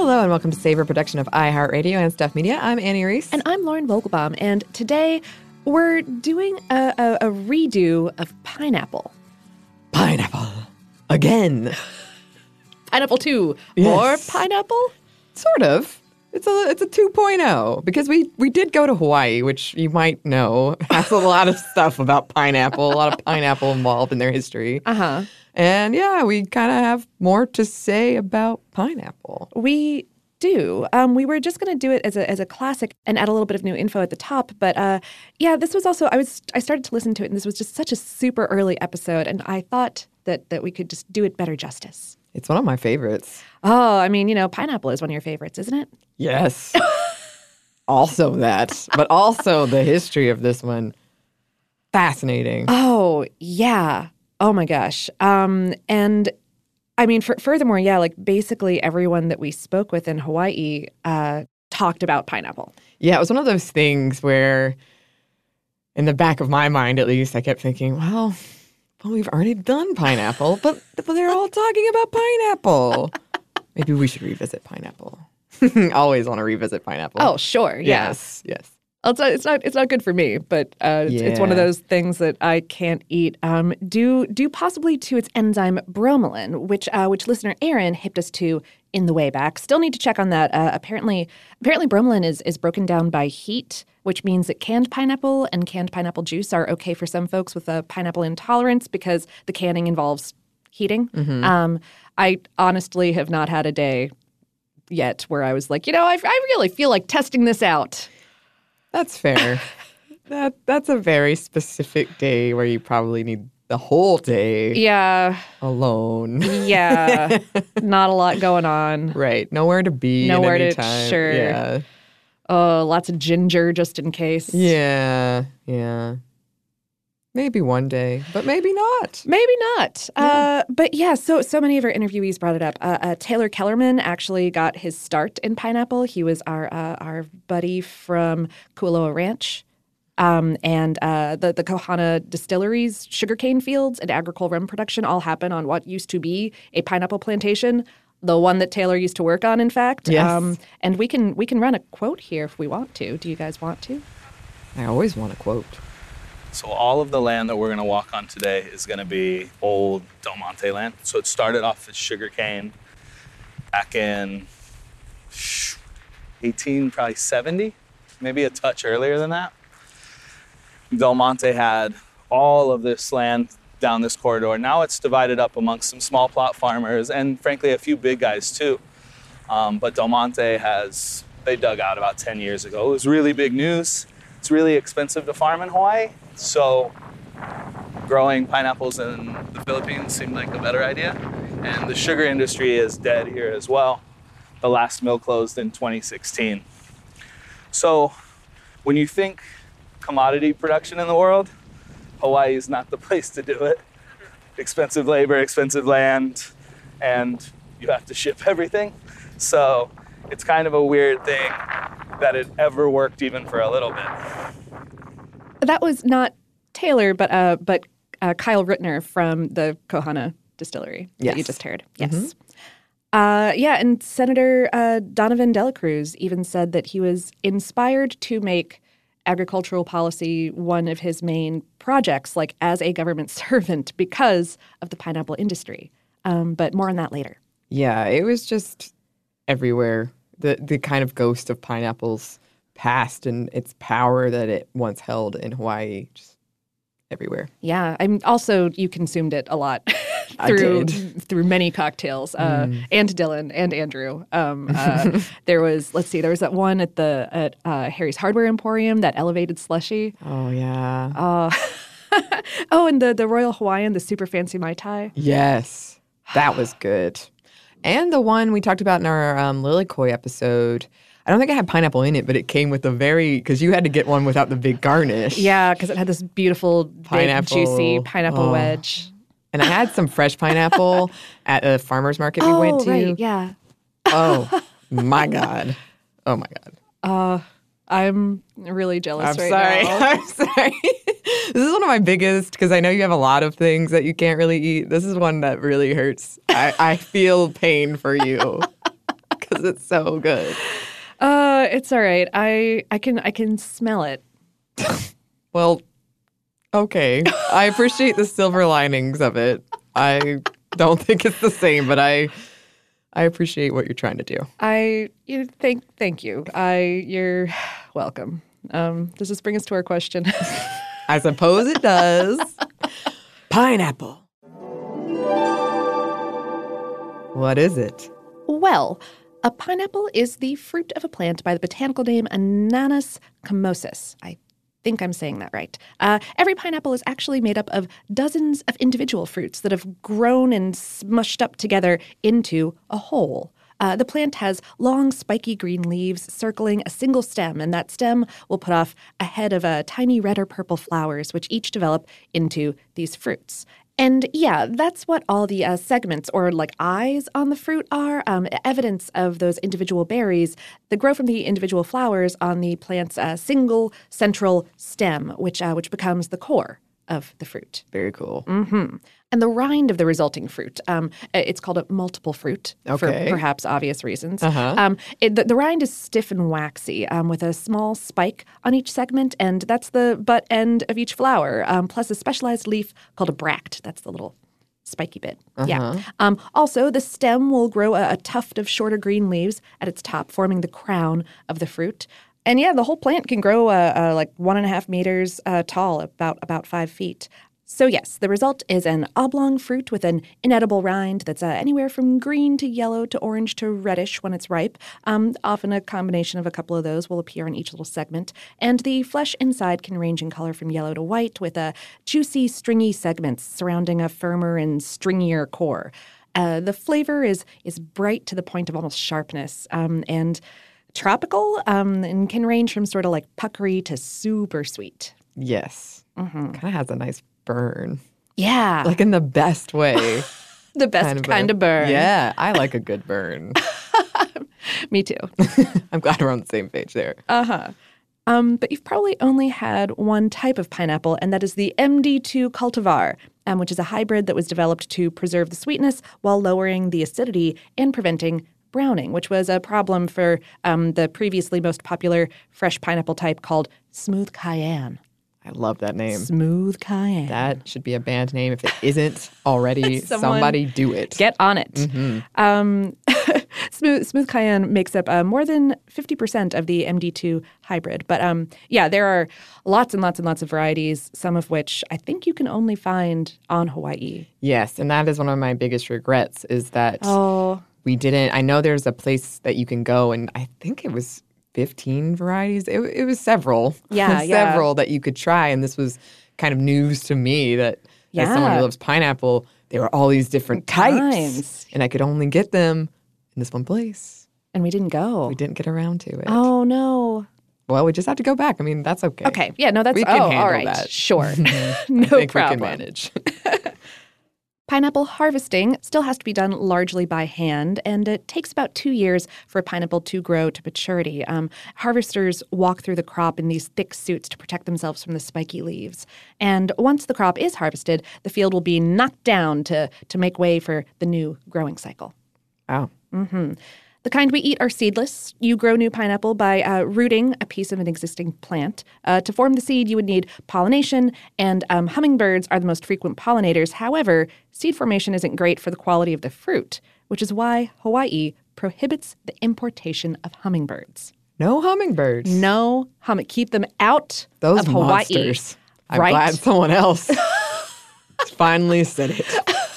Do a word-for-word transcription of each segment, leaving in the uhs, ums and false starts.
Hello and welcome to Savor, production of iHeartRadio and Stuff Media. I'm Annie Reese. And I'm Lauren Vogelbaum. And today we're doing a, a, a redo of Pineapple. Pineapple. Again. Pineapple two. Yes. Or Pineapple? Sort of. It's a it's a two point oh because we, we did go to Hawaii, which you might know has a lot of stuff about pineapple, a lot of pineapple involved in their history. Uh-huh. And yeah, we kind of have more to say about pineapple. We do. Um, we were just going to do it as a as a classic and add a little bit of new info at the top. But uh, yeah, this was also, I was I started to listen to it, and this was just such a super early episode. And I thought that that we could just do it better justice. It's one of my favorites. Oh, I mean, you know, pineapple is one of your favorites, isn't it? Yes. Also that, but also the history of this one. Fascinating. Oh, yeah. Oh, my gosh. Um, and I mean, for, furthermore, yeah, like basically everyone that we spoke with in Hawaii uh, talked about pineapple. Yeah, it was one of those things where, in the back of my mind at least, I kept thinking, well, well we've already done pineapple, but, but they're all talking about pineapple. Maybe we should revisit pineapple. Always want to revisit pineapple. Oh, sure. Yeah. Yes, yes. It's not, it's not, it's not good for me, but uh, it's, Yeah. it's one of those things that I can't eat. Um, due, due possibly to its enzyme bromelain, which uh, which listener Aaron hipped us to in the way back. Still need to check on that. Uh, apparently, apparently bromelain is is broken down by heat, which means that canned pineapple and canned pineapple juice are okay for some folks with a pineapple intolerance because the canning involves heating. Mm-hmm. Um, I honestly have not had a day yet where I was like, you know, I, I really feel like testing this out. That's fair. that That's a very specific day where you probably need the whole day Yeah. alone. Yeah. Not a lot going on. Right. Nowhere to be Nowhere at any to- time. sure. Yeah. Oh, lots of ginger just in case. Yeah. Yeah. Maybe one day, but maybe not. Maybe not. Yeah. Uh, but yeah, so so many of our interviewees brought it up. Uh, uh, Taylor Kellerman actually got his start in pineapple. He was our uh, our buddy from Kualoa Ranch. Um, and uh, the, the Kohana distilleries, sugarcane fields, and agricole rum production all happen on what used to be a pineapple plantation, the one that Taylor used to work on, in fact. Yes. Um, and we can we can run a quote here if we want to. Do you guys want to? I always want to quote. So all of the land that we're going to walk on today is going to be old Del Monte land. So it started off as sugarcane back in eighteen, probably seventy, maybe a touch earlier than that. Del Monte had all of this land down this corridor. Now it's divided up amongst some small plot farmers and frankly a few big guys too. Um, but Del Monte has, they dug out about ten years ago. It was really big news. It's really expensive to farm in Hawaii. So growing pineapples in the Philippines seemed like a better idea. And the sugar industry is dead here as well. The last mill closed in twenty sixteen. So when you think commodity production in the world, Hawaii is not the place to do it. Expensive labor, expensive land, and you have to ship everything. So it's kind of a weird thing that it ever worked even for a little bit. That was not Taylor, but uh, but uh, Kyle Rittner from the Kohana distillery Yes. that you just heard. Yes. Mm-hmm. Uh, yeah, and Senator uh, Donovan Dela Cruz even said that he was inspired to make agricultural policy one of his main projects, like as a government servant, because of the pineapple industry. Um, but more on that later. Yeah, it was just everywhere. The the kind of ghost of pineapple's past and its power that it once held in Hawaii, just everywhere. Yeah, I'm also you consumed it a lot I through did. through many cocktails. Uh, Mm. And Dylan and Andrew. Um, uh, there was let's see, there was that one at the at uh, Harry's Hardware Emporium, that elevated slushy. Oh, yeah. Uh, oh, and the the Royal Hawaiian, the super fancy Mai Tai. Yes, that was good. And the one we talked about in our um, Lilikoi episode, I don't think it had pineapple in it, but it came with a very, because you had to get one without the big garnish. Yeah, because it had this beautiful, Pineapple. big, juicy pineapple Oh. wedge. And I had some fresh pineapple at a farmer's market we Oh, went to. right, yeah. Oh, my God. Oh, my God. Uh, I'm really jealous I'm right sorry. now. I'm sorry. This is one of my biggest, because I know you have a lot of things that you can't really eat. This is one that really hurts. I, I feel pain for you. because it's so good. Uh, it's all right. I I can I can smell it. Well, okay. I appreciate the silver linings of it. I don't think it's the same, but I I appreciate what you're trying to do. I you thank thank you. I you're welcome. Um, does this bring us to our question? I suppose it does. Pineapple. What is it? Well, a pineapple is the fruit of a plant by the botanical name Ananas commosis. I think I'm saying that right. Uh, every pineapple is actually made up of dozens of individual fruits that have grown and smushed up together into a whole. Uh, the plant has long, spiky green leaves circling a single stem, and that stem will put off a head of uh, tiny red or purple flowers, which each develop into these fruits. And yeah, that's what all the uh, segments or like eyes on the fruit are, um, evidence of those individual berries that grow from the individual flowers on the plant's uh, single central stem, which uh, which becomes the core of the fruit. Very cool. Mm-hmm. And the rind of the resulting fruit, um, it's called a multiple fruit Okay. for perhaps obvious reasons. Uh-huh. Um, it, the, the rind is stiff and waxy um, with a small spike on each segment, and that's the butt end of each flower, um, plus a specialized leaf called a bract. That's the little spiky bit. Uh-huh. Yeah. Um, also, the stem will grow a, a tuft of shorter green leaves at its top, forming the crown of the fruit. And yeah, the whole plant can grow uh, uh, like one and a half meters uh, tall, about about five feet. So yes, the result is an oblong fruit with an inedible rind that's uh, anywhere from green to yellow to orange to reddish when it's ripe. Um, often a combination of a couple of those will appear in each little segment. And the flesh inside can range in color from yellow to white with uh, juicy, stringy segments surrounding a firmer and stringier core. Uh, the flavor is is bright to the point of almost sharpness um, and tropical um, and can range from sort of like puckery to super sweet. Yes. Mm-hmm. Kind of has a nice burn. Yeah. Like in the best way. The best kind of, kind of burn. Yeah, I like a good burn. Me too. I'm glad we're on the same page there. Uh-huh. Um, but you've probably only had one type of pineapple, and that is the M D two cultivar, um, which is a hybrid that was developed to preserve the sweetness while lowering the acidity and preventing browning, which was a problem for um, the previously most popular fresh pineapple type called Smooth Cayenne. I love that name. Smooth Cayenne. That should be a band name. If it isn't already, somebody do it. Get on it. Mm-hmm. Um, Smooth, Smooth Cayenne makes up uh, more than fifty percent of the M D two hybrid. But um, yeah, there are lots and lots and lots of varieties, some of which I think you can only find on Hawaii. Yes, and that is one of my biggest regrets is that oh. we didn't. I know there's a place that you can go, and I think it was fifteen varieties. It, it was several. Yeah, yeah. Several that you could try, and this was kind of news to me that yeah. as someone who loves pineapple, there were all these different types, Times. and I could only get them in this one place. And we didn't go. We didn't get around to it. Oh, no. Well, we just have to go back. I mean, that's okay. Okay. Yeah, no, that's... We can oh, handle all right. that. Sure. no I think problem. we can manage. Pineapple harvesting still has to be done largely by hand, and it takes about two years for a pineapple to grow to maturity. Um, harvesters walk through the crop in these thick suits to protect themselves from the spiky leaves. And once the crop is harvested, the field will be knocked down to, to make way for the new growing cycle. Wow. Mm-hmm. The kind we eat are seedless. You grow new pineapple by uh, rooting a piece of an existing plant. Uh, to form the seed, you would need pollination, and um, hummingbirds are the most frequent pollinators. However, seed formation isn't great for the quality of the fruit, which is why Hawaii prohibits the importation of hummingbirds. No hummingbirds. No hum. Keep them out Those of Hawaii. monsters. I'm right? glad someone else finally said it.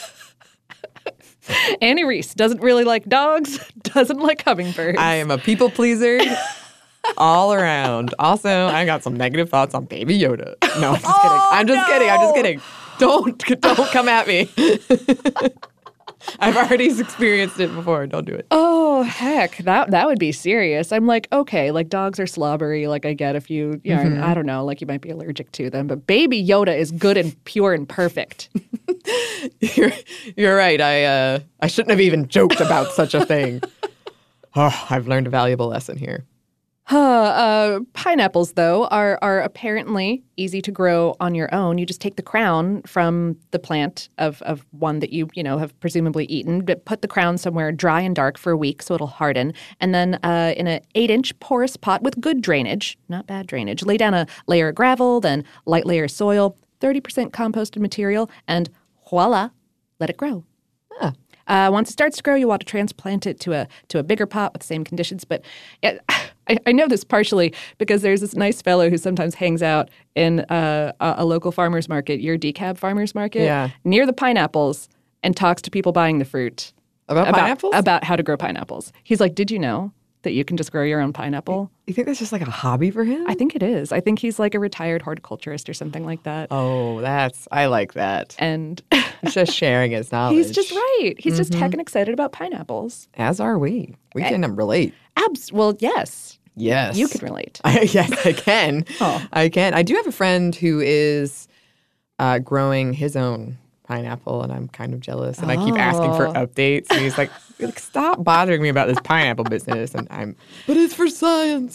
Annie Reese doesn't really like dogs, doesn't like hummingbirds. I am a people pleaser all around. Also, I got some negative thoughts on Baby Yoda. No, I'm just oh, kidding. I'm just no. kidding. I'm just kidding. Don't don't come at me. I've already experienced it before. Don't do it. Oh, heck. That that would be serious. I'm like, okay, like dogs are slobbery. Like I get if you, you know, mm-hmm. I don't know, like you might be allergic to them. But Baby Yoda is good and pure and perfect. you're, you're right. I uh, I shouldn't have even joked about such a thing. Oh, I've learned a valuable lesson here. Uh, uh, pineapples, though, are are apparently easy to grow on your own. You just take the crown from the plant of, of one that you, you know, have presumably eaten, but put the crown somewhere dry and dark for a week so it'll harden. And then uh, in an eight-inch porous pot with good drainage, not bad drainage, lay down a layer of gravel, then light layer of soil, thirty percent composted material, and voila, let it grow. Huh. Uh, once it starts to grow, you want to transplant it to a to a bigger pot with the same conditions. But it, I, I know this partially because there's this nice fellow who sometimes hangs out in uh, a, a local farmer's market, your decab farmer's market, Yeah. near the pineapples, and talks to people buying the fruit About, pineapples? about how to grow pineapples. He's like, "Did you know that you can just grow your own pineapple?" You think that's just like a hobby for him? I think it is. I think he's like a retired horticulturist or something like that. Oh, that's, I like that. And He's just sharing his knowledge. he's just right. He's just heckin' excited about pineapples. As are we. We can relate. Abs. Well, yes. Yes. You can relate. I, yes, I can. Oh. I can. I do have a friend who is uh, growing his own pineapple, and I'm kind of jealous. And I keep asking for Oh. updates. And he's like, stop bothering me about this pineapple business. And I'm, but it's for science.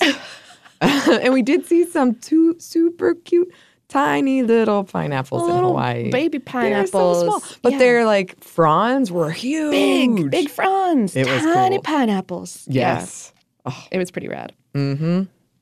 And we did see some two super cute, tiny little pineapples in Little Hawaii. baby They're so small. pineapples. But Yeah. their like fronds were huge. Big, big fronds. It was tiny cool. pineapples. Yes. Yeah, it was pretty rad. Mm-hmm.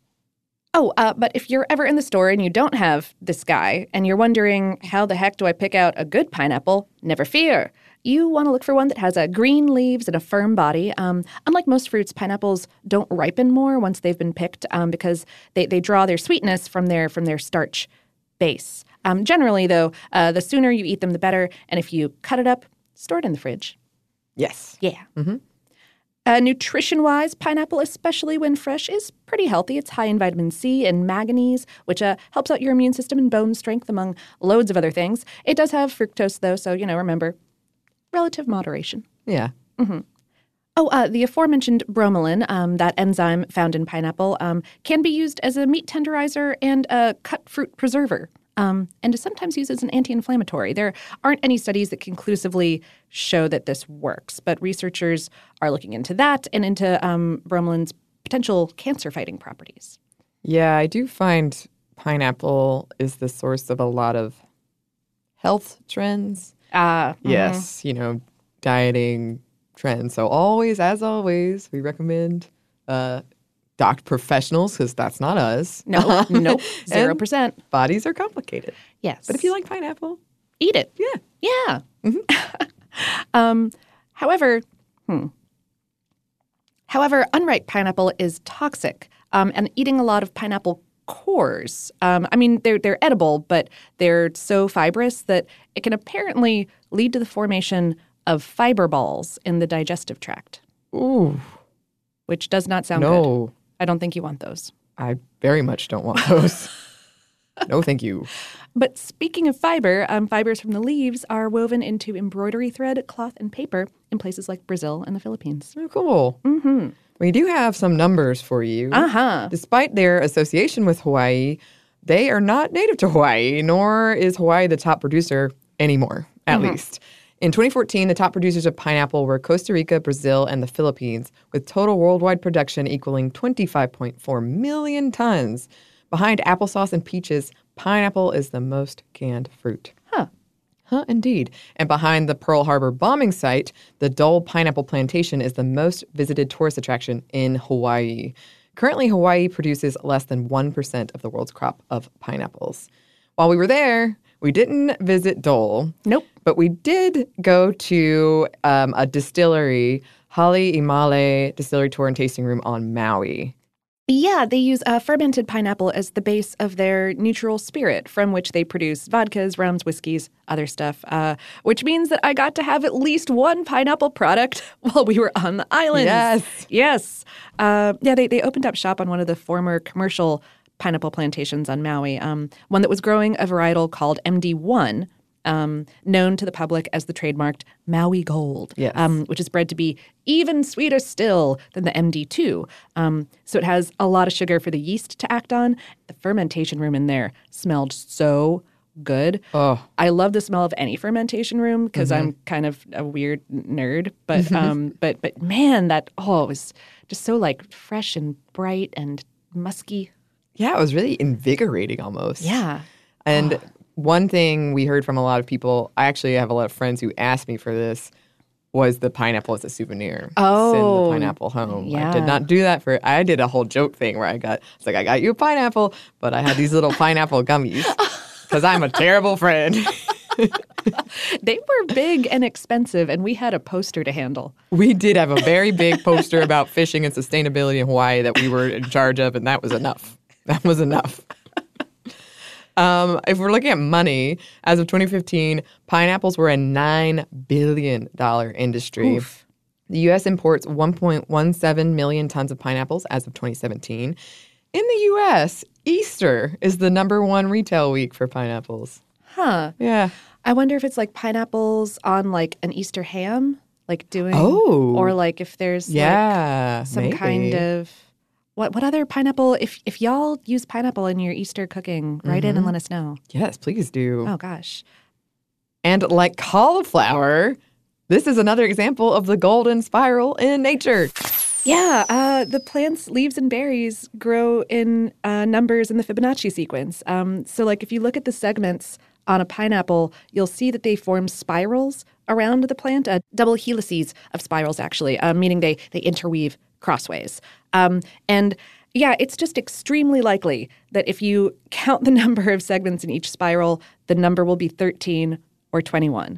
Oh, uh, but if you're ever in the store and you don't have this guy and you're wondering, how the heck do I pick out a good pineapple? Never fear. You want to look for one that has a green leaves and a firm body. Um, unlike most fruits, pineapples don't ripen more once they've been picked um, because they, they draw their sweetness from their from their starch base. Um, generally, though, uh, the sooner you eat them, the better. And if you cut it up, store it in the fridge. Yes. Yeah. Mm-hmm. Uh, nutrition-wise, pineapple, especially when fresh, is pretty healthy. It's high in vitamin C and manganese, which uh, helps out your immune system and bone strength, among loads of other things. It does have fructose, though, so, you know, remember, relative moderation. Yeah. Oh, uh, the aforementioned bromelain, um, that enzyme found in pineapple, um, can be used as a meat tenderizer and a cut fruit preserver, um, and is sometimes used as an anti-inflammatory. There aren't any studies that conclusively show that this works, but researchers are looking into that and into um, bromelain's potential cancer-fighting properties. Yeah, I do find pineapple is the source of a lot of health trends. Uh, Yes, you know, dieting trends. So always, as always, we recommend uh, doctor professionals because that's not us. No, nope, zero And percent. bodies are complicated. Yes. But if you like pineapple, eat it. yeah. Yeah. um, however, hmm. However, unripe pineapple is toxic, um, and eating a lot of pineapple cores. Um, I mean, they're they're edible, but they're so fibrous that it can apparently lead to the formation of fiber balls in the digestive tract, Ooh, which does not sound good. no. I don't think you want those. I very much don't want those. No, thank you. But speaking of fiber, um, fibers from the leaves are woven into embroidery thread, cloth, and paper in places like Brazil and the Philippines. Oh, cool. Mm-hmm. We do have some numbers for you. Uh-huh. Despite their association with Hawaii, they are not native to Hawaii, nor is Hawaii the top producer anymore, at Mm-hmm. least. In twenty fourteen, the top producers of pineapple were Costa Rica, Brazil, and the Philippines, with total worldwide production equaling twenty-five point four million tons. Behind applesauce and peaches, pineapple is the most canned fruit. Huh. Huh, indeed. And behind the Pearl Harbor bombing site, the Dole Pineapple Plantation is the most visited tourist attraction in Hawaii. Currently, Hawaii produces less than one percent of the world's crop of pineapples. While we were there, we didn't visit Dole. Nope. But we did go to um, a distillery, Hale Imale Distillery Tour and Tasting Room on Maui. Yeah, they use uh, fermented pineapple as the base of their neutral spirit, from which they produce vodkas, rums, whiskeys, other stuff, uh, which means that I got to have at least one pineapple product while we were on the islands. Yes. Yes. Uh, yeah, they, they opened up shop on one of the former commercial pineapple plantations on Maui, um, one that was growing a varietal called M D one, Um, known to the public as the trademarked Maui Gold, Yes. um, which is bred to be even sweeter still than the M D two. Um, so it has a lot of sugar for the yeast to act on. The fermentation room in there smelled so good. Oh. I love the smell of any fermentation room because I'm kind of a weird nerd. But um, but but man, that oh, it was just so like fresh and bright and musky. Yeah, it was really invigorating almost. Yeah. And one thing we heard from a lot of people, I actually have a lot of friends who asked me for this, was the pineapple as a souvenir. Oh, Send the pineapple home. yeah. I did not do that for, I did a whole joke thing where I got, it's like, I got you a pineapple, but I had these little pineapple gummies because I'm a terrible friend. They were big and expensive, and we had a poster to handle. We did have a very big poster about fishing and sustainability in Hawaii that we were in charge of, and that was enough. That was enough. Um, if we're looking at money, as of twenty fifteen, pineapples were a nine billion dollars industry. Oof. The U S imports one point one seven million tons of pineapples as of twenty seventeen. In the U S, Easter is the number one retail week for pineapples. Huh. Yeah. I wonder if it's like pineapples on like an Easter ham, like doing, Oh. or like if there's Yeah. like some maybe. kind of what what other pineapple? If if y'all use pineapple in your Easter cooking, write in and let us know. Yes, please do. Oh gosh. And like cauliflower, this is another example of the golden spiral in nature. Yeah, uh, the plant's leaves and berries grow in uh, numbers in the Fibonacci sequence. Um, so, like, if you look at the segments on a pineapple, you'll see that they form spirals around the plant, uh, double helices of spirals, actually, uh, meaning they they interweave crossways. Um, and yeah, it's just extremely likely that if you count the number of segments in each spiral, the number will be thirteen or twenty-one,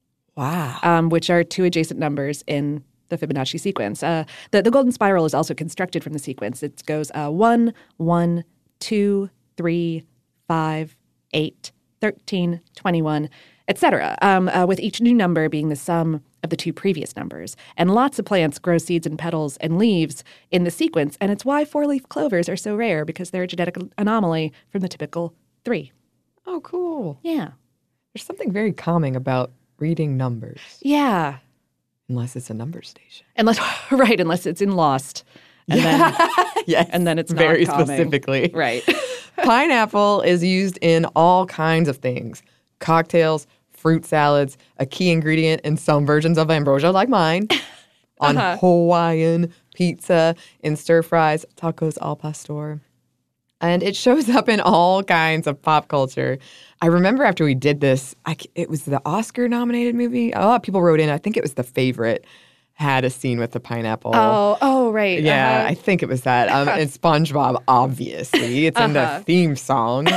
Wow. um, which are two adjacent numbers in the Fibonacci sequence. Uh, the, the golden spiral is also constructed from the sequence. It goes uh, one, one, two, three, five, eight, thirteen, twenty-one, et cetera, um, uh, with each new number being the sum of the two previous numbers. And lots of plants grow seeds and petals and leaves in the sequence, and it's why four-leaf clovers are so rare, because they're a genetic anomaly from the typical three. Oh, cool. Yeah. There's something very calming about reading numbers, Yeah. unless it's a number station. Unless, right, unless it's in Lost. And then, Yes. and then it's not very calming. specifically. Right. Pineapple is used in all kinds of things. Cocktails, fruit salads, a key ingredient in some versions of ambrosia like mine, on Uh-huh. Hawaiian pizza, in stir fries, tacos al pastor. And it shows up in all kinds of pop culture. I remember after we did this, I c it was the Oscar-nominated movie. A lot of people wrote in. I think it was The Favorite had a scene with the pineapple. Oh, oh, right. Yeah, Uh-huh. I think it was that. Um, and SpongeBob, obviously. It's in Uh-huh. the theme song.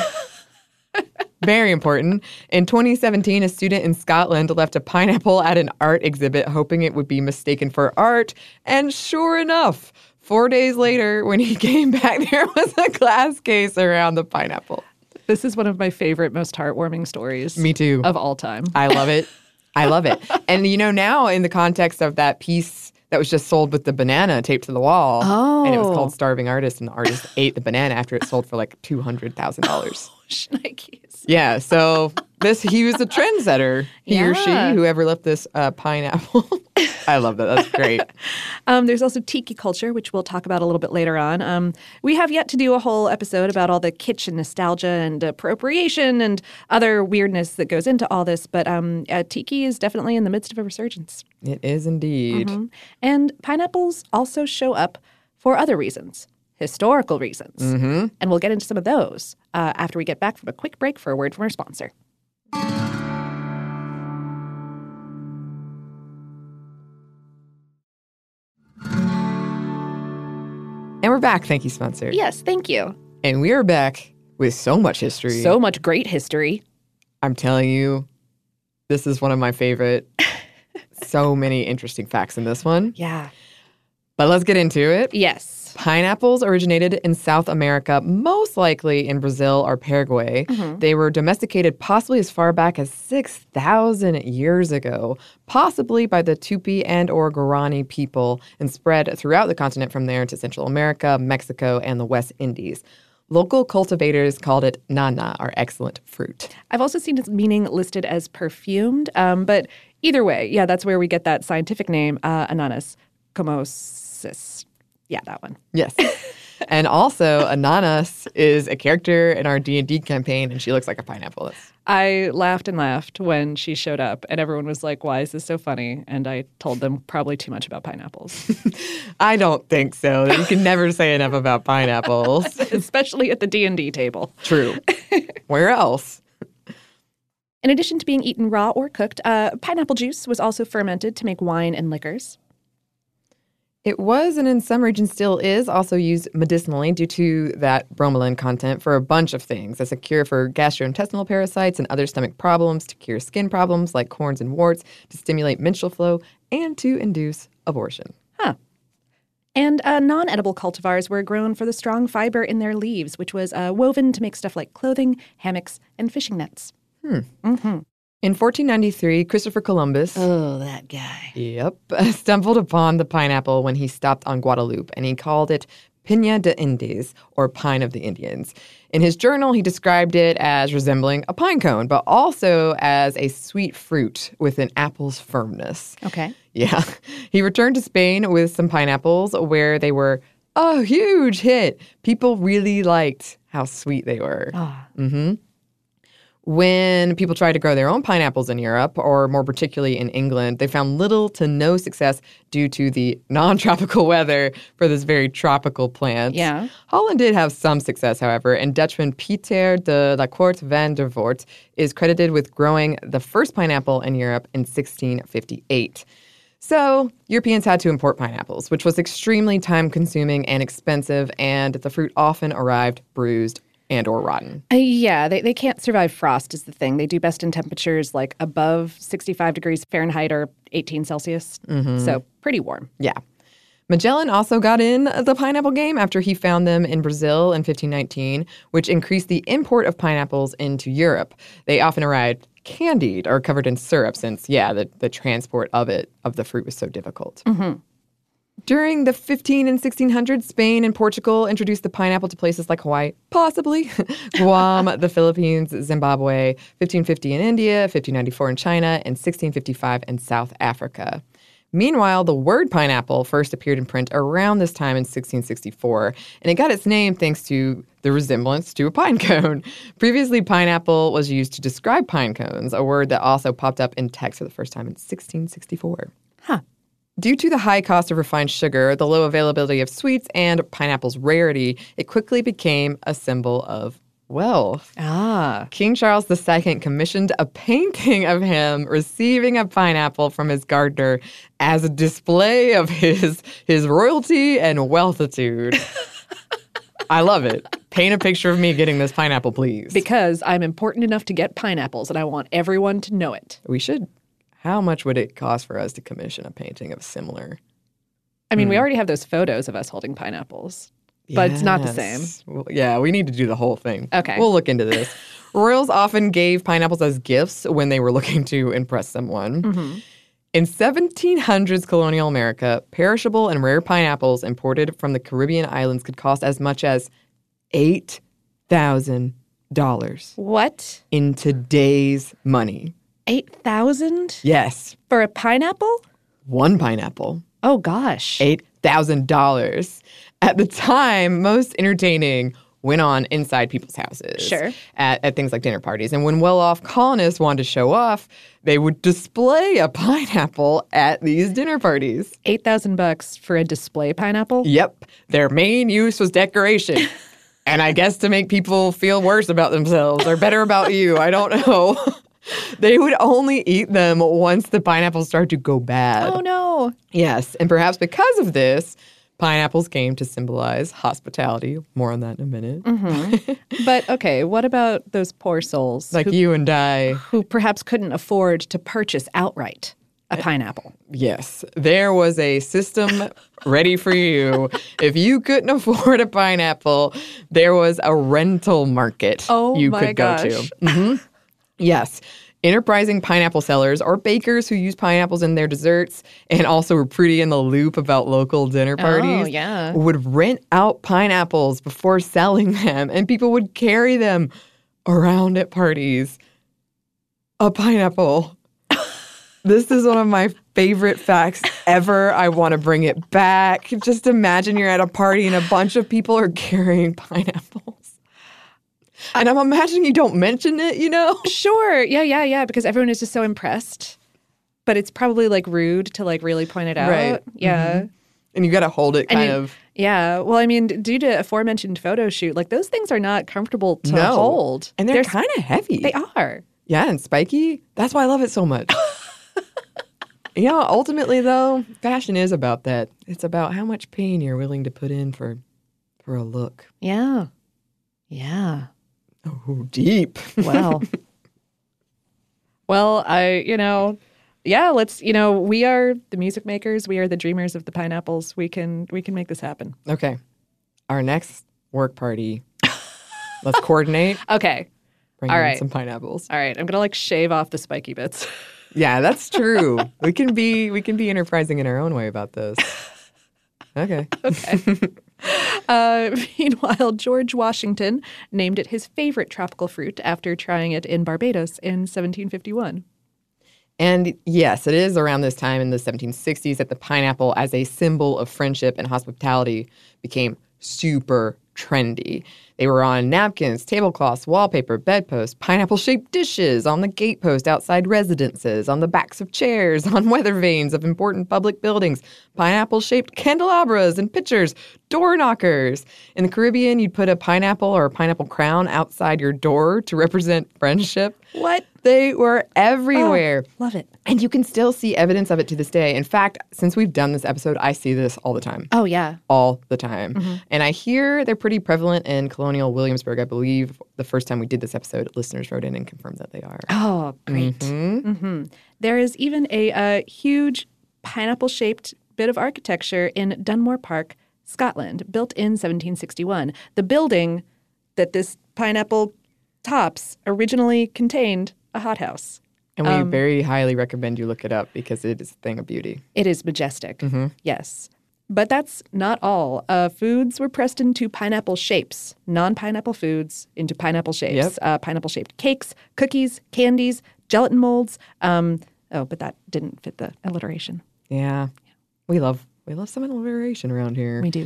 Very important. In twenty seventeen, a student in Scotland left a pineapple at an art exhibit, hoping it would be mistaken for art. And sure enough, four days later, when he came back, there was a glass case around the pineapple. This is one of my favorite, most heartwarming stories. Me too. Of all time. I love it. I love it. And, you know, now in the context of that piece that was just sold with the banana taped to the wall, Oh. and it was called Starving Artist, and the artist ate the banana after it sold for like two hundred thousand dollars. Shnikes. Yeah, so this he was a trendsetter, he or she, Yeah. whoever left this uh, pineapple. I love that. That's great. Um, there's also tiki culture, which we'll talk about a little bit later on. Um, we have yet to do a whole episode about all the kitsch and nostalgia and appropriation and other weirdness that goes into all this, but um, uh, tiki is definitely in the midst of a resurgence. It is indeed. Mhm. And pineapples also show up for other reasons, historical reasons. Mm-hmm. And we'll get into some of those uh, after we get back from a quick break for a word from our sponsor. And we're back. Thank you, sponsor. Yes, thank you. And we are back with so much history. So much great history. I'm telling you, this is one of my favorite. So many interesting facts in this one. Yeah. But let's get into it. Yes. Pineapples originated in South America, most likely in Brazil or Paraguay. Mm-hmm. They were domesticated possibly as far back as six thousand years ago, possibly by the Tupi and or Guarani people, and spread throughout the continent from there to Central America, Mexico, and the West Indies. Local cultivators called it nana, or excellent fruit. I've also seen its meaning listed as perfumed, um, but either way, yeah, that's where we get that scientific name, uh, Ananas comosis. Yeah, that one. Yes. And also, Ananas is a character in our D and D campaign, and she looks like a pineapple. That's- I laughed and laughed when she showed up, and everyone was like, why is this so funny? And I told them probably too much about pineapples. I don't think so. You can never say enough about pineapples. Especially at the D and D table. True. Where else? In addition to being eaten raw or cooked, uh, pineapple juice was also fermented to make wine and liquors. It was, and in some regions still is, also used medicinally due to that bromelain content for a bunch of things, as a cure for gastrointestinal parasites and other stomach problems, to cure skin problems like corns and warts, to stimulate menstrual flow, and to induce abortion. Huh. And uh, non-edible cultivars were grown for the strong fiber in their leaves, which was uh, woven to make stuff like clothing, hammocks, and fishing nets. Hmm. Mm-hmm. In fourteen ninety-three, Christopher Columbus... Oh, that guy. Yep. Stumbled upon the pineapple when he stopped on Guadalupe, and he called it Piña de Indies, or Pine of the Indians. In his journal, he described it as resembling a pine cone, but also as a sweet fruit with an apple's firmness. Okay. Yeah. He returned to Spain with some pineapples where they were a huge hit. People really liked how sweet they were. Ah. Mm-hmm. When people tried to grow their own pineapples in Europe, or more particularly in England, they found little to no success due to the non-tropical weather for this very tropical plant. Yeah. Holland did have some success, however, and Dutchman Pieter de la Court van der Voort is credited with growing the first pineapple in Europe in sixteen fifty-eight. So, Europeans had to import pineapples, which was extremely time-consuming and expensive, and the fruit often arrived bruised and or rotten. Uh, yeah, they, they can't survive frost is the thing. They do best in temperatures like above sixty-five degrees Fahrenheit or eighteen Celsius. Mm-hmm. So pretty warm. Yeah. Magellan also got in the pineapple game after he found them in Brazil in fifteen nineteen, which increased the import of pineapples into Europe. They often arrived candied or covered in syrup since, yeah, the, the transport of it, of the fruit was so difficult. Mm-hmm. During the fifteen and sixteen hundreds, Spain and Portugal introduced the pineapple to places like Hawaii, possibly, Guam, the Philippines, Zimbabwe, fifteen fifty in India, fifteen ninety-four in China, and sixteen fifty-five in South Africa. Meanwhile, the word pineapple first appeared in print around this time in sixteen sixty-four, and it got its name thanks to the resemblance to a pine cone. Previously, pineapple was used to describe pine cones, a word that also popped up in text for the first time in sixteen sixty-four. Huh. Due to the high cost of refined sugar, the low availability of sweets, and pineapple's rarity, it quickly became a symbol of wealth. Ah. King Charles the Second commissioned a painting of him receiving a pineapple from his gardener as a display of his, his royalty and wealthitude. I love it. Paint a picture of me getting this pineapple, please. Because I'm important enough to get pineapples, and I want everyone to know it. We should. How much would it cost for us to commission a painting of similar? I mean, Hmm. we already have those photos of us holding pineapples, but it's not the same. Yes. Well, yeah, we need to do the whole thing. Okay. We'll look into this. Royals often gave pineapples as gifts when they were looking to impress someone. Mm-hmm. In seventeen hundreds colonial America, perishable and rare pineapples imported from the Caribbean islands could cost as much as eight thousand dollars What? in today's money. eight thousand Yes, for a pineapple? one pineapple. Oh, gosh. eight thousand dollars. At the time, most entertaining went on inside people's houses. Sure. At, at things like dinner parties. And when well-off colonists wanted to show off, they would display a pineapple at these dinner parties. eight thousand bucks for a display pineapple? Yep. Their main use was decoration. And I guess to make people feel worse about themselves or better about you. I don't know. They would only eat them once the pineapples started to go bad. Oh, no. Yes, and perhaps because of this, pineapples came to symbolize hospitality. More on that in a minute. Mm-hmm. But, okay, what about those poor souls Like who, you and I. who perhaps couldn't afford to purchase outright a pineapple? Yes, there was a system ready for you. If you couldn't afford a pineapple, there was a rental market Oh, you my could go to. gosh. hmm Yes. Enterprising pineapple sellers or bakers who use pineapples in their desserts and also were pretty in the loop about local dinner parties Oh, yeah. would rent out pineapples before selling them, and people would carry them around at parties. A pineapple. This is one of my favorite facts ever. I want to bring it back. Just imagine you're at a party and a bunch of people are carrying pineapples. And I'm imagining you don't mention it, you know? Sure. Yeah, yeah, yeah. Because everyone is just so impressed. But it's probably like rude to like really point it out. Right. Yeah. Mm-hmm. And you got to hold it kind you, of. Yeah. Well, I mean, due to aforementioned photo shoot, like those things are not comfortable to no. hold. And they're, they're kind of heavy. They are. Yeah, and spiky. That's why I love it so much. You know, ultimately, though, fashion is about that. It's about how much pain you're willing to put in for for a look. Yeah. Yeah. Oh, deep. Well. well, I, you know, yeah, let's, you know, we are the music makers. We are the dreamers of the pineapples. We can, we can make this happen. Okay. Our next work party, let's coordinate. Okay. Bring All in right. some pineapples. All right. I'm going to like shave off the spiky bits. Yeah, that's true. we can be we can be enterprising in our own way about this. Okay. Okay. uh, meanwhile, George Washington named it his favorite tropical fruit after trying it in Barbados in seventeen fifty-one. And yes, it is around this time in the seventeen sixties that the pineapple as a symbol of friendship and hospitality became super trendy. They were on napkins, tablecloths, wallpaper, bedposts, pineapple-shaped dishes, on the gatepost outside residences, on the backs of chairs, on weather vanes of important public buildings, pineapple-shaped candelabras and pitchers, door knockers. In the Caribbean, you'd put a pineapple or a pineapple crown outside your door to represent friendship. What? They were everywhere. Oh, love it. And you can still see evidence of it to this day. In fact, since we've done this episode, I see this all the time. Oh, yeah. All the time. Mm-hmm. And I hear they're pretty prevalent in colonial Williamsburg. I believe the first time we did this episode, listeners wrote in and confirmed that they are. Oh, great. Mm-hmm. Mm-hmm. There is even a, a huge pineapple-shaped bit of architecture in Dunmore Park, Scotland, built in seventeen sixty-one. The building that this pineapple tops originally contained a hothouse. And we Um, very highly recommend you look it up because it is a thing of beauty. It is majestic. Mm-hmm. Yes. But that's not all. Uh, foods were pressed into pineapple shapes, non-pineapple foods into pineapple shapes. Yep. Uh, pineapple-shaped cakes, cookies, candies, gelatin molds. Um, oh, but that didn't fit the alliteration. Yeah. We love we love some alliteration around here. We do.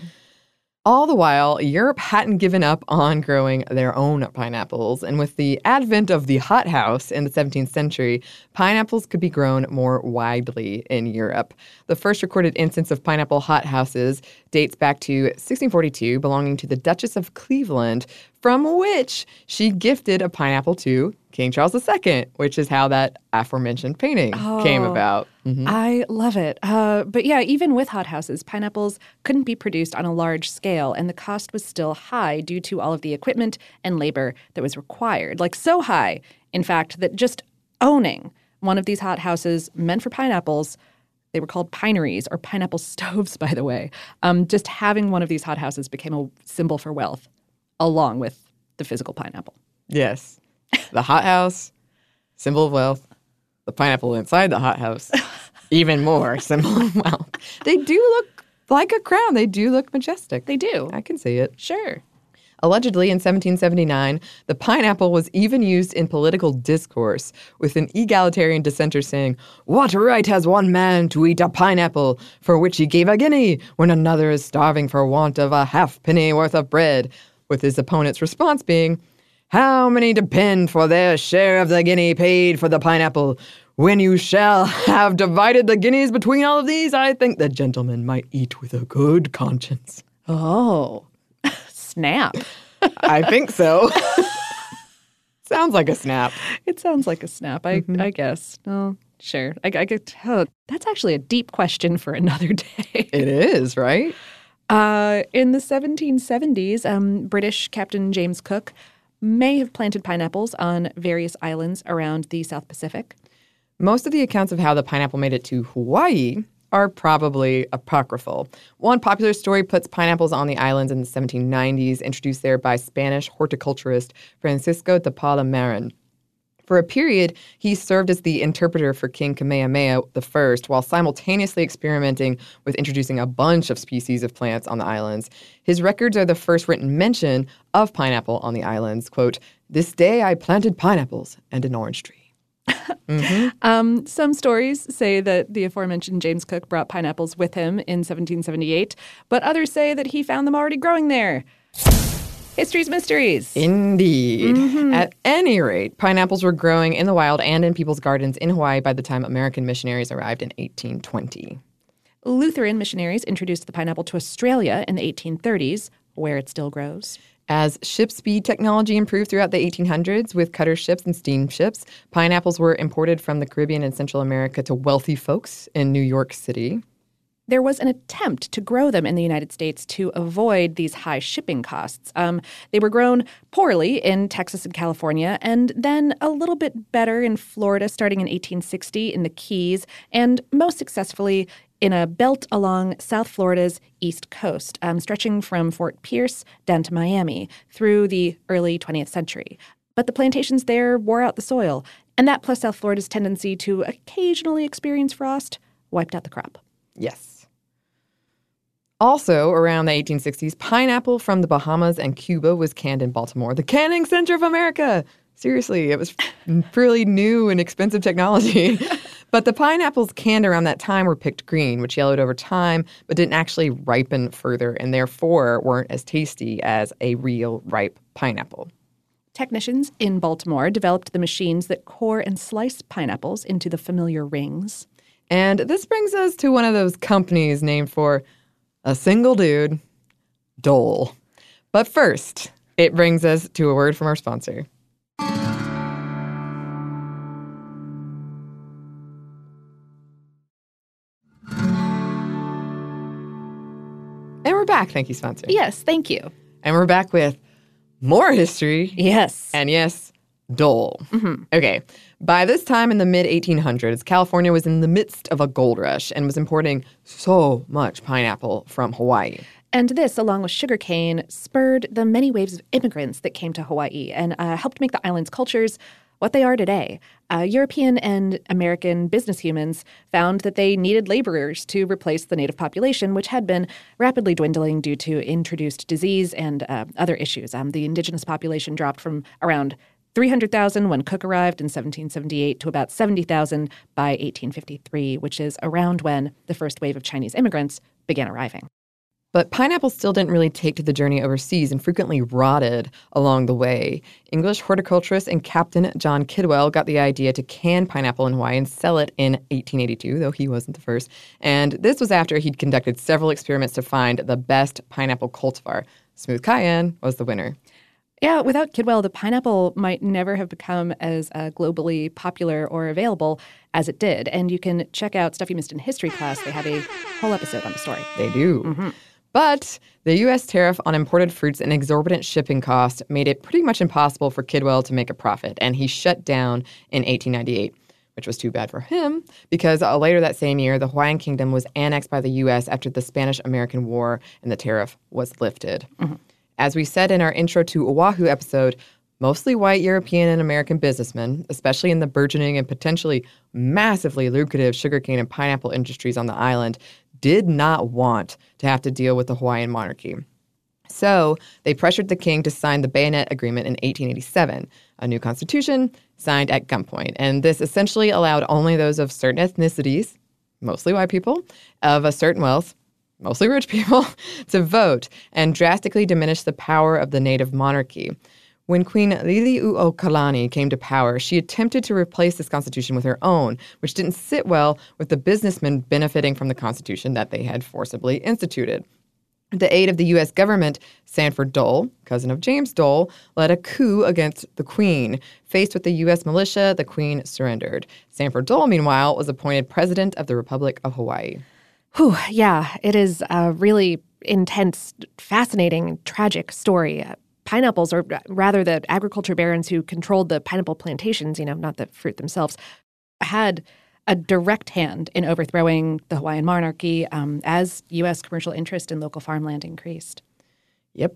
All the while, Europe hadn't given up on growing their own pineapples. And with the advent of the hothouse in the seventeenth century, pineapples could be grown more widely in Europe. The first recorded instance of pineapple hothouses dates back to sixteen forty-two, belonging to the Duchess of Cleveland, from which she gifted a pineapple to King Charles the Second, which is how that aforementioned painting Oh. came about. Mhm. I love it. Uh, but yeah, even with hothouses, pineapples couldn't be produced on a large scale, and the cost was still high due to all of the equipment and labor that was required. Like so high, in fact, that just owning one of these hothouses meant for pineapples, they were called pineries or pineapple stoves, by the way. Um, just having one of these hothouses became a symbol for wealth, along with the physical pineapple. Yes. The hothouse, symbol of wealth. The pineapple inside the hothouse, even more symbol of wealth. They do look like a crown. They do look majestic. They do. I can see it. Sure. Allegedly, in seventeen seventy-nine, the pineapple was even used in political discourse, with an egalitarian dissenter saying, "What right has one man to eat a pineapple for which he gave a guinea when another is starving for want of a halfpenny worth of bread?" With his opponent's response being, "How many depend for their share of the guinea paid for the pineapple? When you shall have divided the guineas between all of these, I think the gentleman might eat with a good conscience." Oh, snap. I think so. Sounds like a snap. It sounds like a snap, I, Mm-hmm. I guess. No, sure. I, I could tell. That's actually a deep question for another day. It is, right? Uh, in the seventeen seventies, um, British Captain James Cook may have planted pineapples on various islands around the South Pacific. Most of the accounts of how the pineapple made it to Hawaii are probably apocryphal. One popular story puts pineapples on the islands in the seventeen nineties, introduced there by Spanish horticulturist Francisco de Paula Marin. For a period, he served as the interpreter for King Kamehameha the First, while simultaneously experimenting with introducing a bunch of species of plants on the islands. His records are the first written mention of pineapple on the islands. Quote, "This day I planted pineapples and an orange tree." Mm-hmm. Um, some stories say that the aforementioned James Cook brought pineapples with him in seventeen seventy-eight, but others say that he found them already growing there. History's mysteries. Indeed. Mm-hmm. At any rate, pineapples were growing in the wild and in people's gardens in Hawaii by the time American missionaries arrived in eighteen twenty. Lutheran missionaries introduced the pineapple to Australia in the eighteen thirties, where it still grows. As ship speed technology improved throughout the eighteen hundreds with cutter ships and steamships, pineapples were imported from the Caribbean and Central America to wealthy folks in New York City. There was an attempt to grow them in the United States to avoid these high shipping costs. Um, they were grown poorly in Texas and California, and then a little bit better in Florida starting in eighteen sixty in the Keys, and most successfully in a belt along South Florida's east coast, um, stretching from Fort Pierce down to Miami through the early twentieth century. But the plantations there wore out the soil, and that plus South Florida's tendency to occasionally experience frost wiped out the crop. Yes. Also, around the eighteen sixties, pineapple from the Bahamas and Cuba was canned in Baltimore, the canning center of America. Seriously, it was really new and expensive technology. But the pineapples canned around that time were picked green, which yellowed over time, but didn't actually ripen further, and therefore weren't as tasty as a real ripe pineapple. Technicians in Baltimore developed the machines that core and slice pineapples into the familiar rings. And this brings us to one of those companies named for a single dude, Dole. But first, it brings us to a word from our sponsor. And we're back, thank you, sponsor. Yes, thank you. And we're back with more history. Yes. And yes, Dole. Mm-hmm. Okay. By this time in the mid eighteen hundreds, California was in the midst of a gold rush and was importing so much pineapple from Hawaii. And this, along with sugarcane, spurred the many waves of immigrants that came to Hawaii and uh, helped make the island's cultures what they are today. Uh, European and American business humans found that they needed laborers to replace the native population, which had been rapidly dwindling due to introduced disease and uh, other issues. Um, the indigenous population dropped from around three hundred thousand when Cook arrived in seventeen seventy-eight to about seventy thousand by eighteen fifty-three, which is around when the first wave of Chinese immigrants began arriving. But pineapple still didn't really take to the journey overseas and frequently rotted along the way. English horticulturist and Captain John Kidwell got the idea to can pineapple in Hawaii and sell it in eighteen eighty-two, though he wasn't the first. And this was after he'd conducted several experiments to find the best pineapple cultivar. Smooth Cayenne was the winner. Yeah, without Kidwell, the pineapple might never have become as uh, globally popular or available as it did. And you can check out Stuff You Missed in History class. They have a whole episode on the story. They do. Mm-hmm. But the U S tariff on imported fruits and exorbitant shipping costs made it pretty much impossible for Kidwell to make a profit, and he shut down in eighteen ninety-eight, which was too bad for him because uh, later that same year, the Hawaiian Kingdom was annexed by the U S after the Spanish-American War, and the tariff was lifted. Mm-hmm. As we said in our Intro to Oahu episode, mostly white European and American businessmen, especially in the burgeoning and potentially massively lucrative sugarcane and pineapple industries on the island, did not want to have to deal with the Hawaiian monarchy. So they pressured the king to sign the Bayonet Agreement in eighteen eighty-seven, a new constitution signed at gunpoint. And this essentially allowed only those of certain ethnicities, mostly white people, of a certain wealth, mostly rich people, to vote, and drastically diminished the power of the native monarchy. When Queen Liliuokalani came to power, she attempted to replace this constitution with her own, which didn't sit well with the businessmen benefiting from the constitution that they had forcibly instituted. With the aid of the U S government, Sanford Dole, cousin of James Dole, led a coup against the Queen. Faced with the U S militia, the Queen surrendered. Sanford Dole, meanwhile, was appointed president of the Republic of Hawaii. Whew, yeah, it is a really intense, fascinating, tragic story. Pineapples, or rather the agriculture barons who controlled the pineapple plantations, you know, not the fruit themselves, had a direct hand in overthrowing the Hawaiian monarchy um, as U S commercial interest in local farmland increased. Yep.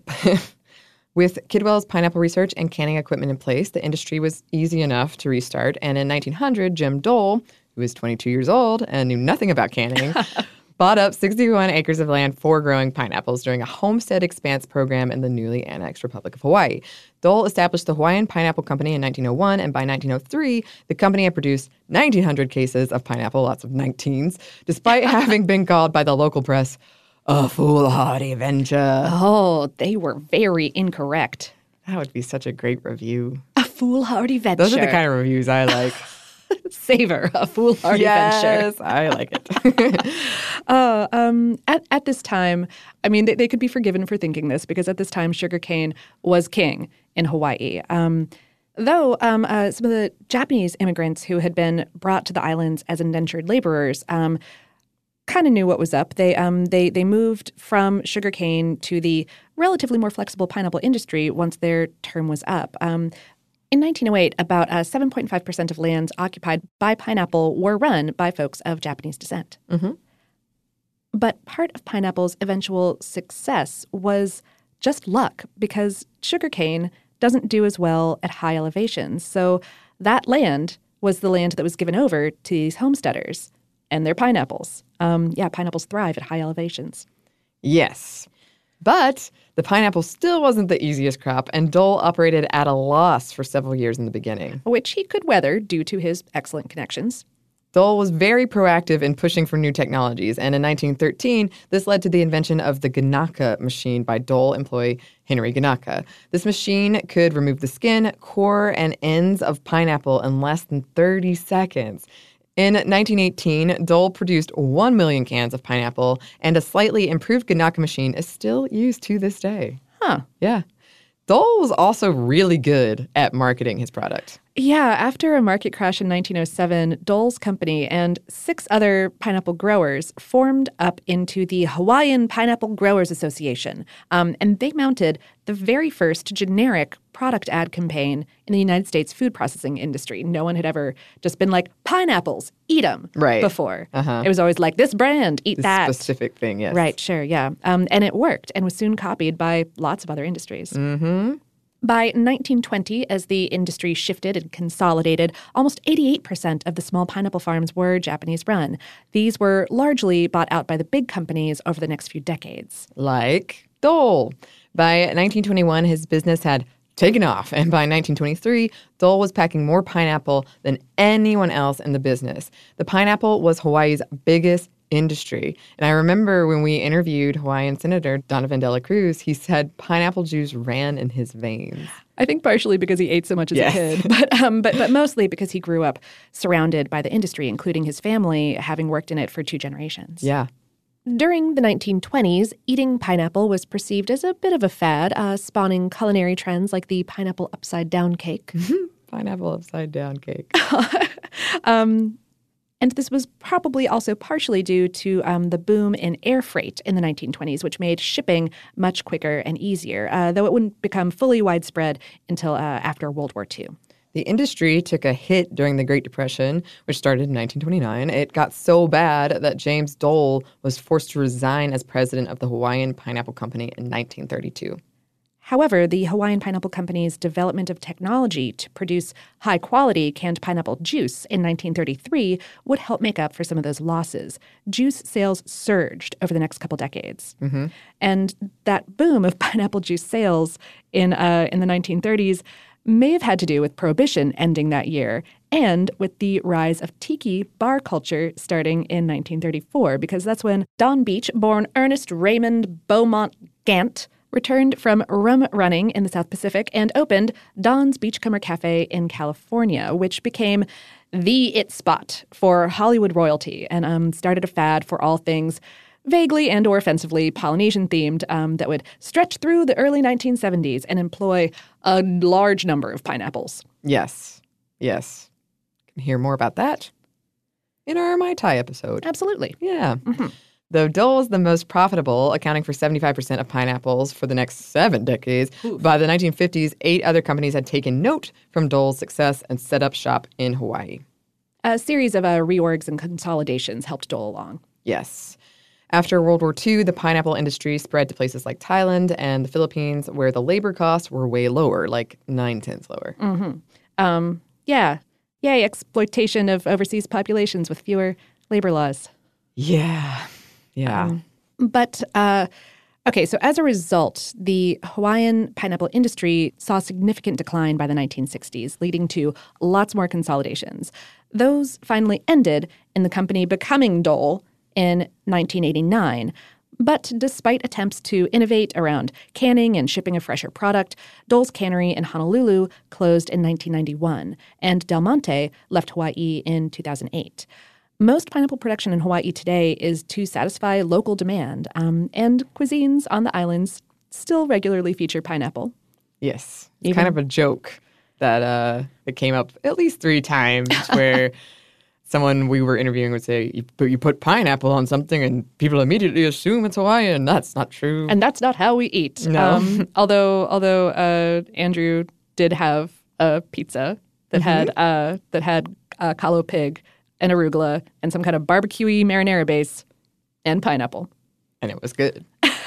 With Kidwell's pineapple research and canning equipment in place, the industry was easy enough to restart. And in nineteen hundred, Jim Dole, who was twenty-two years old and knew nothing about canning, bought up sixty-one acres of land for growing pineapples during a homestead expanse program in the newly annexed Republic of Hawaii. Dole established the Hawaiian Pineapple Company in nineteen oh one, and by nineteen oh three, the company had produced nineteen hundred cases of pineapple, lots of nineteens, despite having been called by the local press a foolhardy venture. Oh, they were very incorrect. That would be such a great review. A foolhardy venture. Those are the kind of reviews I like. Savor, a foolhardy yes, venture. Yes, I like it. uh, um, at, at this time, I mean, they, they could be forgiven for thinking this because at this time, sugarcane was king in Hawaii. Um, though um, uh, some of the Japanese immigrants who had been brought to the islands as indentured laborers um, kind of knew what was up. They um, they they moved from sugarcane to the relatively more flexible pineapple industry once their term was up. Um, In nineteen oh eight, about uh, seven point five percent of lands occupied by pineapple were run by folks of Japanese descent. Mm-hmm. But part of pineapple's eventual success was just luck because sugarcane doesn't do as well at high elevations. So that land was the land that was given over to these homesteaders and their pineapples. Um, yeah, pineapples thrive at high elevations. Yes. But the pineapple still wasn't the easiest crop, and Dole operated at a loss for several years in the beginning. Which he could weather due to his excellent connections. Dole was very proactive in pushing for new technologies, and in nineteen thirteen, this led to the invention of the Ganaka machine by Dole employee Henry Ganaka. This machine could remove the skin, core, and ends of pineapple in less than thirty seconds. In nineteen eighteen, Dole produced one million cans of pineapple, and a slightly improved Ganaka machine is still used to this day. Huh. Yeah. Dole was also really good at marketing his product. Yeah, after a market crash in nineteen oh seven, Dole's company and six other pineapple growers formed up into the Hawaiian Pineapple Growers Association. Um, and they mounted the very first generic product ad campaign in the United States food processing industry. No one had ever just been like, pineapples, eat them, right. before. Uh-huh. It was always like, this brand, eat this that. Specific thing, yes. Right, sure, yeah. Um, and it worked and was soon copied by lots of other industries. Mm-hmm. By nineteen twenty, as the industry shifted and consolidated, almost eighty-eight percent of the small pineapple farms were Japanese-run. These were largely bought out by the big companies over the next few decades. Like Dole. By nineteen twenty-one, his business had taken off, and by nineteen twenty-three, Dole was packing more pineapple than anyone else in the business. The pineapple was Hawaii's biggest industry. And I remember when we interviewed Hawaiian Senator Donovan De La Cruz, he said pineapple juice ran in his veins. I think partially because he ate so much as yes. a kid, but, um, but, but mostly because he grew up surrounded by the industry, including his family having worked in it for two generations. Yeah. During the nineteen twenties, eating pineapple was perceived as a bit of a fad, uh, spawning culinary trends like the pineapple upside-down cake. Pineapple upside-down cake. um And this was probably also partially due to um, the boom in air freight in the nineteen twenties, which made shipping much quicker and easier, uh, though it wouldn't become fully widespread until uh, after World War Two. The industry took a hit during the Great Depression, which started in nineteen twenty-nine. It got so bad that James Dole was forced to resign as president of the Hawaiian Pineapple Company in nineteen thirty-two. However, the Hawaiian Pineapple Company's development of technology to produce high-quality canned pineapple juice in nineteen thirty-three would help make up for some of those losses. Juice sales surged over the next couple decades. Mm-hmm. And that boom of pineapple juice sales in uh, in the nineteen thirties may have had to do with Prohibition ending that year and with the rise of tiki bar culture starting in nineteen thirty-four, because that's when Don Beach-born Ernest Raymond Beaumont Gant returned from rum running in the South Pacific and opened Don's Beachcomber Cafe in California, which became the it spot for Hollywood royalty and um, started a fad for all things vaguely and or offensively Polynesian-themed um, that would stretch through the early nineteen seventies and employ a large number of pineapples. Yes. Yes. You can hear more about that in our Mai Tai episode. Absolutely. Yeah. Mm-hmm. Though Dole was the most profitable, accounting for seventy-five percent of pineapples for the next seven decades, Oof. By the nineteen fifties, eight other companies had taken note from Dole's success and set up shop in Hawaii. A series of uh, reorgs and consolidations helped Dole along. Yes. After World War Two, the pineapple industry spread to places like Thailand and the Philippines, where the labor costs were way lower, like nine-tenths lower. Mm-hmm. Um, yeah. Yay, exploitation of overseas populations with fewer labor laws. Yeah. Yeah. Um, but, uh, okay, so as a result, the Hawaiian pineapple industry saw significant decline by the nineteen sixties, leading to lots more consolidations. Those finally ended in the company becoming Dole in nineteen eighty-nine. But despite attempts to innovate around canning and shipping a fresher product, Dole's cannery in Honolulu closed in nineteen ninety-one, and Del Monte left Hawaii in two thousand eight. Most pineapple production in Hawaii today is to satisfy local demand, um, and cuisines on the islands still regularly feature pineapple. Yes. It's kind of a joke that uh, it came up at least three times where someone we were interviewing would say, you put, you put pineapple on something and people immediately assume it's Hawaiian. That's not true. And that's not how we eat. No. Um, although although uh, Andrew did have a pizza that mm-hmm. had uh, that had uh, kalo pig and arugula and some kind of barbecue-y marinara base and pineapple. And it was good.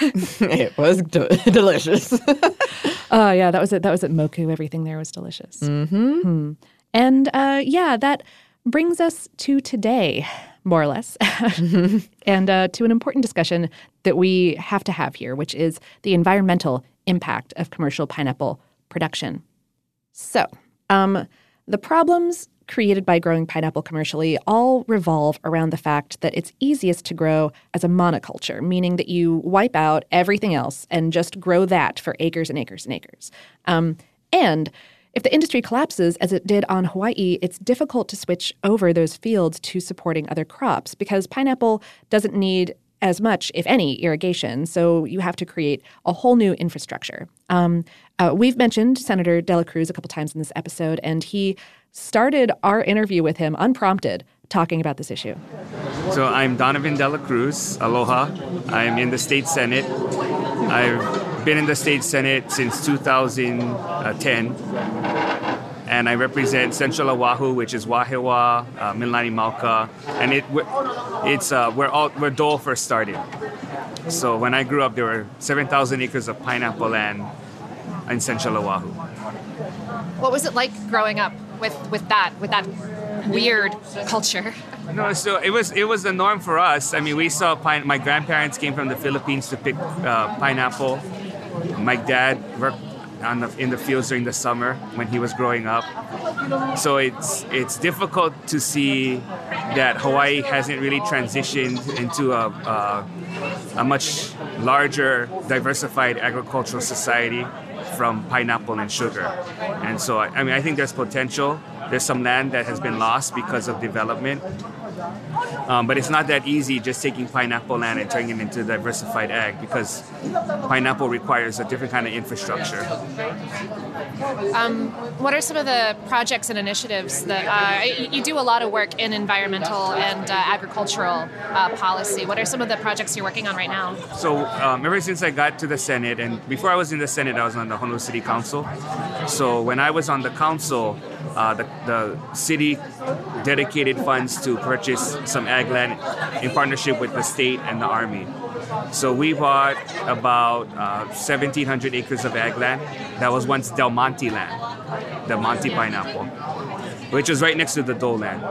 It was de- delicious. Oh, uh, yeah, that was it. That was at Moku. Everything there was delicious. Mm-hmm. Hmm. And uh, yeah, that brings us to today, more or less, mm-hmm. and uh, to an important discussion that we have to have here, which is the environmental impact of commercial pineapple production. So, um, the problems created by growing pineapple commercially all revolve around the fact that it's easiest to grow as a monoculture, meaning that you wipe out everything else and just grow that for acres and acres and acres. Um, and if the industry collapses, as it did on Hawaii, it's difficult to switch over those fields to supporting other crops because pineapple doesn't need as much, if any, irrigation. So you have to create a whole new infrastructure. Um, uh, we've mentioned Senator De La Cruz a couple times in this episode, and he started our interview with him unprompted, talking about this issue. So I'm Donovan De La Cruz. Aloha. I'm in the state Senate. I've been in the state Senate since two thousand ten. And I represent Central Oahu, which is Wahiawa, uh, Mililani Mauka, and it it's uh, we're all we're Dole first started. So when I grew up, there were seven thousand acres of pineapple land in Central Oahu. What was it like growing up with, with that with that weird culture? No, so it was it was the norm for us. I mean, we saw pine. My grandparents came from the Philippines to pick uh, pineapple. My dad worked on the, in the fields during the summer when he was growing up. So it's it's difficult to see that Hawaii hasn't really transitioned into a, a, a much larger, diversified agricultural society from pineapple and sugar. And so, I mean, I think there's potential. There's some land that has been lost because of development. Um, but it's not that easy just taking pineapple land and turning it into diversified ag because pineapple requires a different kind of infrastructure. Um, what are some of the projects and initiatives that uh, you, you do a lot of work in environmental and uh, agricultural uh, policy? What are some of the projects you're working on right now? So um, ever since I got to the Senate, and before I was in the Senate, I was on the Honolulu City Council. So when I was on the council, uh, the, the city dedicated funds to purchase some ag land in partnership with the state and the Army. So we bought about uh, seventeen hundred acres of ag land. That was once Del Monte land, Del Monte pineapple, which was right next to the Dole land.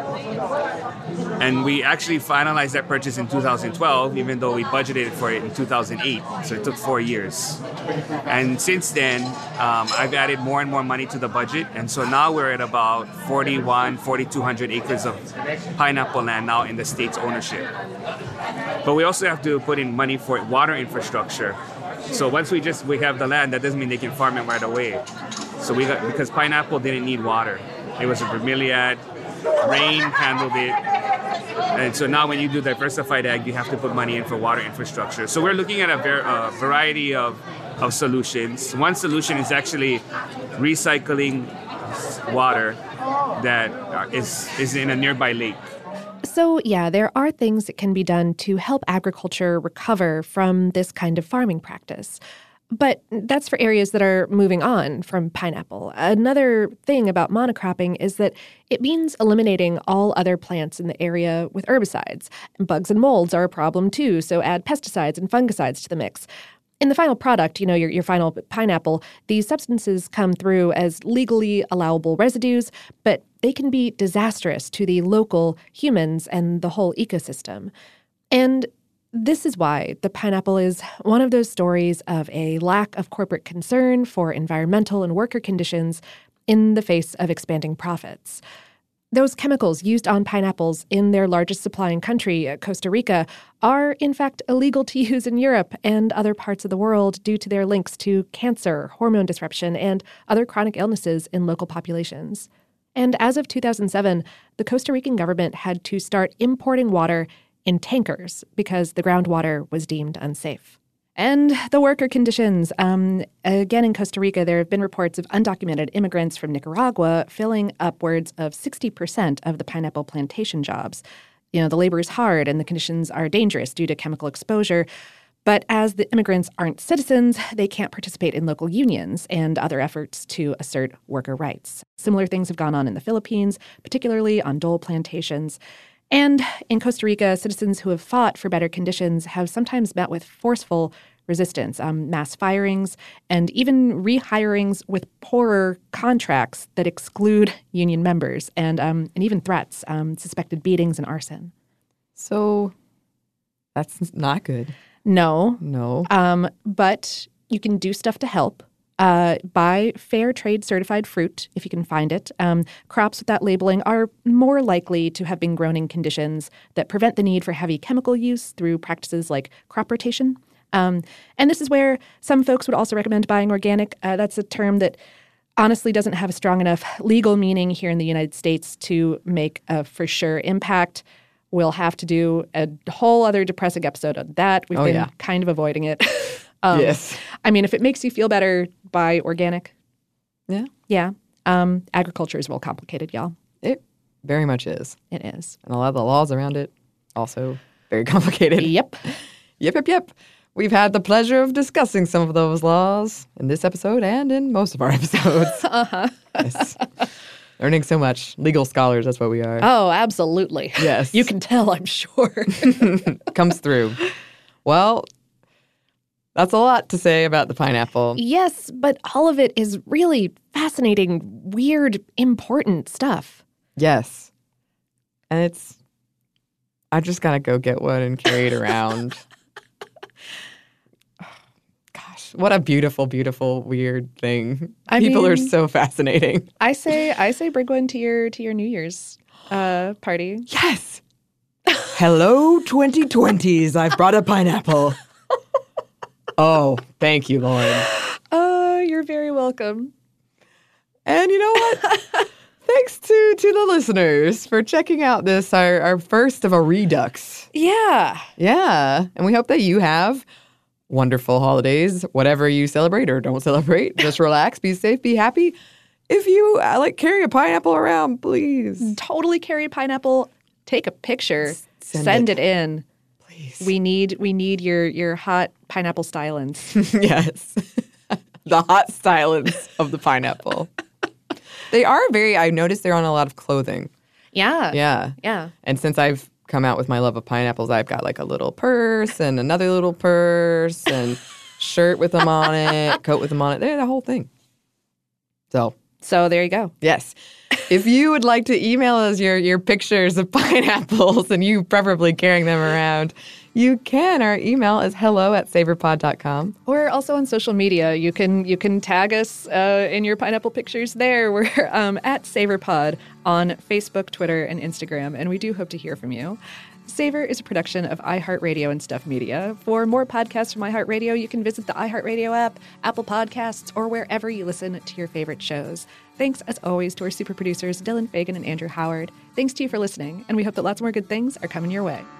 And we actually finalized that purchase in two thousand twelve, even though we budgeted for it in two thousand eight. So it took four years. And since then, um, I've added more and more money to the budget. And so now we're at about forty-one, forty-two hundred acres of pineapple land now in the state's ownership. But we also have to put in money for water infrastructure. So once we just we have the land, that doesn't mean they can farm it right away. So we got, because pineapple didn't need water. It was a bromeliad, rain handled it. And so now when you do diversified ag, you have to put money in for water infrastructure. So we're looking at a ver- uh, variety of, of solutions. One solution is actually recycling water that is, is in a nearby lake. So, yeah, there are things that can be done to help agriculture recover from this kind of farming practice. But that's for areas that are moving on from pineapple. Another thing about monocropping is that it means eliminating all other plants in the area with herbicides. Bugs and molds are a problem too, so add pesticides and fungicides to the mix. In the final product, you know, your, your final pineapple, these substances come through as legally allowable residues, but they can be disastrous to the local humans and the whole ecosystem. And This is why the pineapple is one of those stories of a lack of corporate concern for environmental and worker conditions in the face of expanding profits. Those chemicals used on pineapples in their largest supplying country, Costa Rica, are in fact illegal to use in Europe and other parts of the world due to their links to cancer, hormone disruption, and other chronic illnesses in local populations. And as of two thousand seven, the Costa Rican government had to start importing water in tankers because the groundwater was deemed unsafe. And the worker conditions. Um, again, in Costa Rica, there have been reports of undocumented immigrants from Nicaragua filling upwards of sixty percent of the pineapple plantation jobs. You know, the labor is hard and the conditions are dangerous due to chemical exposure. But as the immigrants aren't citizens, they can't participate in local unions and other efforts to assert worker rights. Similar things have gone on in the Philippines, particularly on dole plantations. And in Costa Rica, citizens who have fought for better conditions have sometimes met with forceful resistance, um, mass firings, and even rehirings with poorer contracts that exclude union members, and um, and even threats, um, suspected beatings, and arson. So that's not good. No. No. Um, but you can do stuff to help. Uh, buy fair trade certified fruit if you can find it. Um, crops with that labeling are more likely to have been grown in conditions that prevent the need for heavy chemical use through practices like crop rotation. Um, and this is where some folks would also recommend buying organic. Uh, that's a term that honestly doesn't have a strong enough legal meaning here in the United States to make a for sure impact. We'll have to do a whole other depressing episode on that. We've Oh, been yeah. kind of avoiding it. um, Yes. I mean, if it makes you feel better, buy organic. Yeah. Yeah. Um, agriculture is real complicated, y'all. It very much is. It is. And a lot of the laws around it also very complicated. Yep. Yep, yep, yep. We've had the pleasure of discussing some of those laws in this episode and in most of our episodes. Uh-huh. Yes. Learning so much. Legal scholars, that's what we are. Oh, absolutely. Yes. You can tell, I'm sure. Comes through. Well, that's a lot to say about the pineapple. Yes, but all of it is really fascinating, weird, important stuff. Yes. And it's, I just got to go get one and carry it around. Gosh, what a beautiful, beautiful, weird thing. I People are mean- so fascinating. I say I say bring one to your to your New Year's uh, party. Yes. Hello, twenty twenties. I've brought a pineapple. Oh, thank you, Lauren. Oh, you're very welcome. And you know what? Thanks to, to the listeners for checking out this, our, our first of a redux. Yeah. Yeah. And we hope that you have wonderful holidays, whatever you celebrate or don't celebrate. Just relax, be safe, be happy. If you uh, like carry a pineapple around, please. Totally carry a pineapple. Take a picture. Send Send, it. it. in. Please. We need we need your your hot pineapple stylings. Yes. The hot silence of the pineapple. They are very, I noticed they're on a lot of clothing. Yeah. Yeah. Yeah. And since I've come out with my love of pineapples, I've got like a little purse and another little purse and shirt with them on it, coat with them on it. They're the whole thing. So, So there you go. yes. If you would like to email us your, your pictures of pineapples and you preferably carrying them around, you can. Our email is hello at savorpod dot com. We're also on social media. You can you can tag us uh, in your pineapple pictures there. We're um, at SavorPod on Facebook, Twitter, and Instagram, and we do hope to hear from you. Savor is a production of iHeartRadio and Stuff Media. For more podcasts from iHeartRadio, you can visit the iHeartRadio app, Apple Podcasts, or wherever you listen to your favorite shows. Thanks, as always, to our super producers, Dylan Fagan and Andrew Howard. Thanks to you for listening, and we hope that lots more good things are coming your way.